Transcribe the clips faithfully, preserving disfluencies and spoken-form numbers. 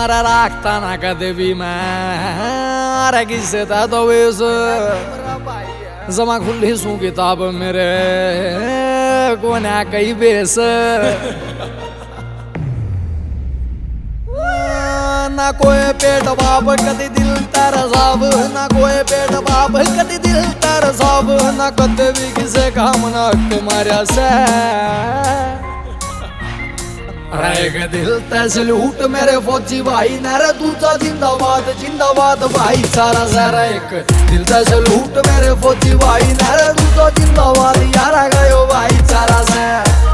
मारा राखता ना कदे भी मैं किससे था तो वेस जमा खुली सू किताब मेरे को ना कई बेस ना कोई पेट बाप कदी दिल तेरा साब ना कोई पेट बाप कदी दिल तेरा साब ना कदे भी किसे काम ना तुम्हारा से रहेग दिल तैसे लूट मेरे फौजी भाई नारा दूसरा जिंदाबाद जिंदाबाद भाई सारा सारा एक दिल तैसे लूट मेरे फौजी भाई नारा दूसरा जिंदाबाद यारा गयो भाई सारा से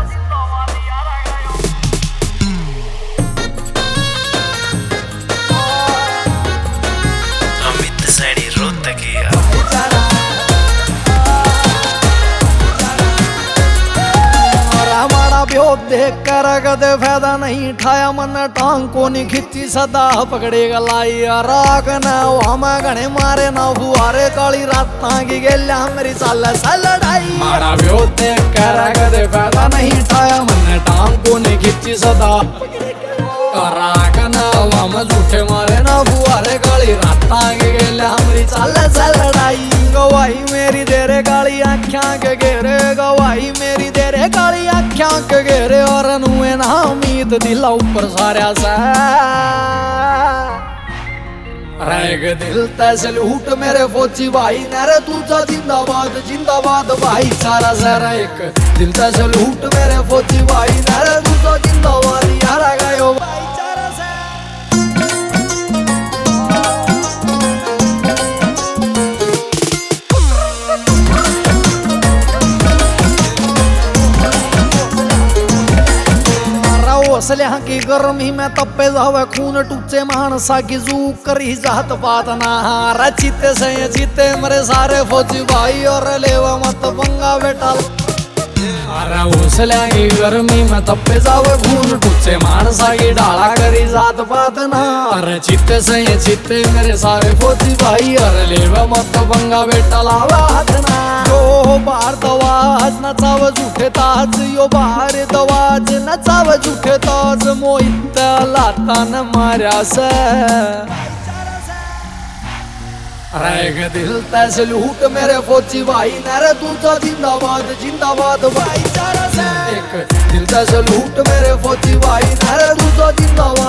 देख कर कदे फायदा नहीं ठाया मन टांग को नहीं खिंची सदा पकड़ेगा लाई राग न हम घने मारे ना फुहारे काली रात की गेल्या मेरी साल साल लड़ाई मारा व्यो देख कर कदे फायदा नहीं ठाया मन टांग को नहीं खिंची सदा राग न हम झूठे मारे ना फुहारे काली रात की गेल्या मेरी साल साल लड़ाई गवाही मेरी तेरे काली आँखियां के घेरे गवाही मेरी तेरे काली आँखियां के घेरे और नुए ना उम्मीद दिला ऊपर सारा सा रहेग दिल तैसे लूट मेरे फौजी भाई नारे दूसरा जिंदाबाद जिंदाबाद भाई सारा सारा एक दिल तैसे लूट मेरे फौजी भाई नारे दूसरा जिंदाबाद यारा गयो भाई सारा सा हौसल्या की गर्मी में तप्पे जावे खून टूचे मानसा की जू करी जात बात ना हारा चिते से चिते मेरे सारे फौजी भाई और लेवा मत पंगा बेटा अरे हौसल्या की गर्मी में तप्पे जावे खून टूचे मानसा की डाला करी जात बात ना अरे चिते से चिते मेरे सारे फौजी भाई और लेवा मत पंगा बेटा लावा हाथ ना यो बार दवाज नचाव झूठे ताज यो बार दवाज नचाव झूठे ताज मोहित लाता न मारा से रहेग दिल तैसे लूट मेरे फौजी भाई नारे दूसरा जिंदाबाद जिंदाबाद भाई सारा से एक दिल तैसे लूट मेरे फौजी भाई नारे दूसरा जिंदाबाद